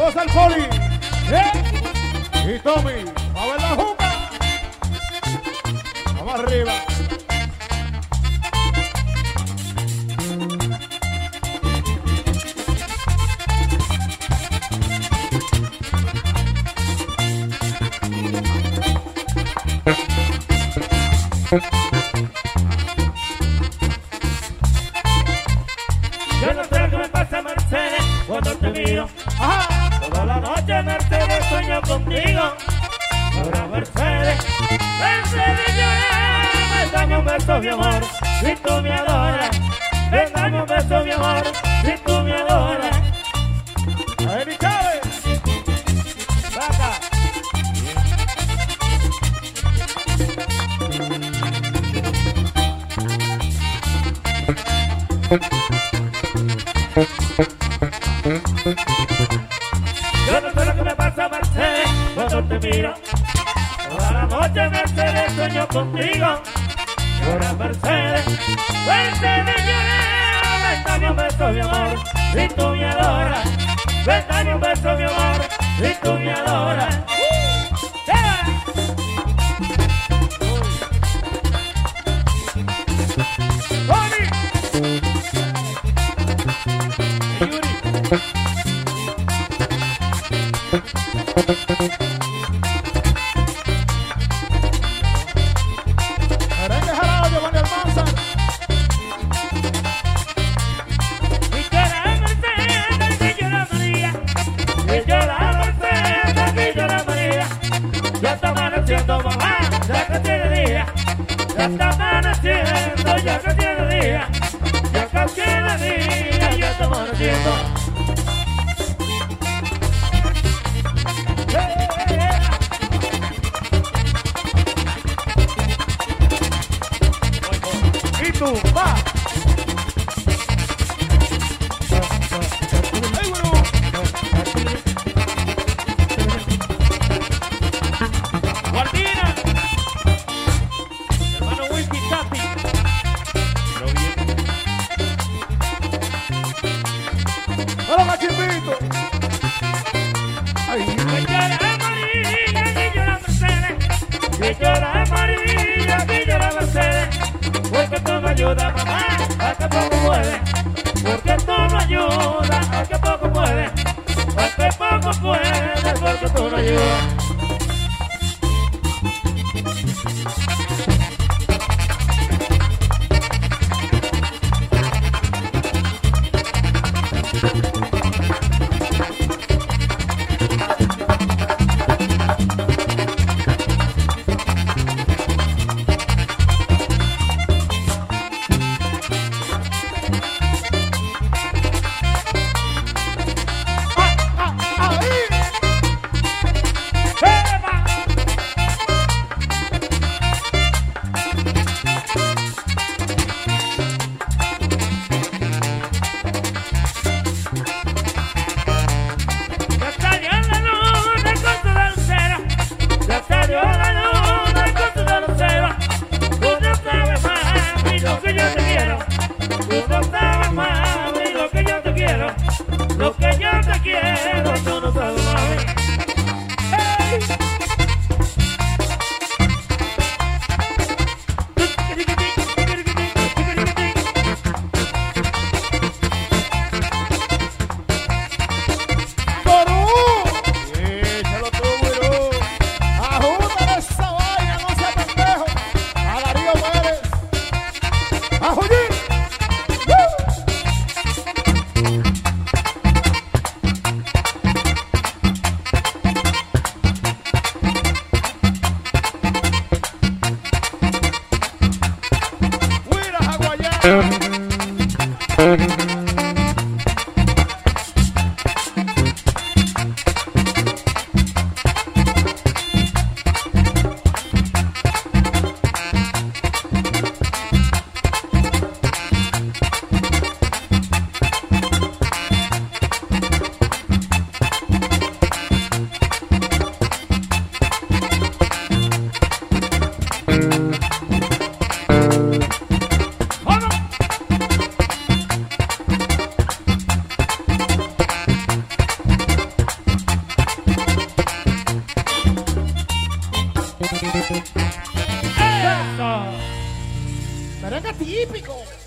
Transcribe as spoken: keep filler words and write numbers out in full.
Saludos al Poli. ¿Eh? Y Tommy. A ver la juca. Vamos arriba. Yo no sé lo que me pasa, Mercedes, cuando te miro. Ajá. Toda la noche, Mercedes, sueño contigo. Ahora, Mercedes, Mercedes, llora. Dame un beso, mi amor, si tú me adoras. Dame un beso, mi amor, si tú me adoras. A ver, mi Chávez. Saca. Yo no sé lo que me pasa, Mercedes, cuando te miro. Toda la noche, Mercedes, sueño contigo. Llora, Mercedes, Mercedes, llora. Dame un beso, mi amor, si tú me adoras. Dame un beso, mi amor, si tú me adoras. ¡Yeah! ¡Tony! ¡Yuri! Merengue jalado, Giovanni Almanzar. Y llora Mercedes, y llora María. Y llora Mercedes, y llora María. Ya está amaneciendo, mamá, ya que tiene día. Ya está amaneciendo, ya que tiene día. Ya que tiene día, ya está amaneciendo. Y tú, va. ¡Ey, bueno! Guardina, hermano Whisky Tapi. ¡Hola, Machimbito! ¡Ay! Que llora María, que llora Mercedes. Que llora María, que llora Mercedes. Porque tú me ayudas, mamá, a que poco puede. Porque tú me ayudas, a que poco puede. A que poco puede, porque tú me ayudas. Lo que yo te quiero, tú no sabes, mami. Hey. ¡Corú! ¡Échalo tú, güero! ¡Ajúntale esa vaina, no sea pendejo! ¡A Darío Pérez! ¡A Jullín! ¡Huira, hawaiana! que típico.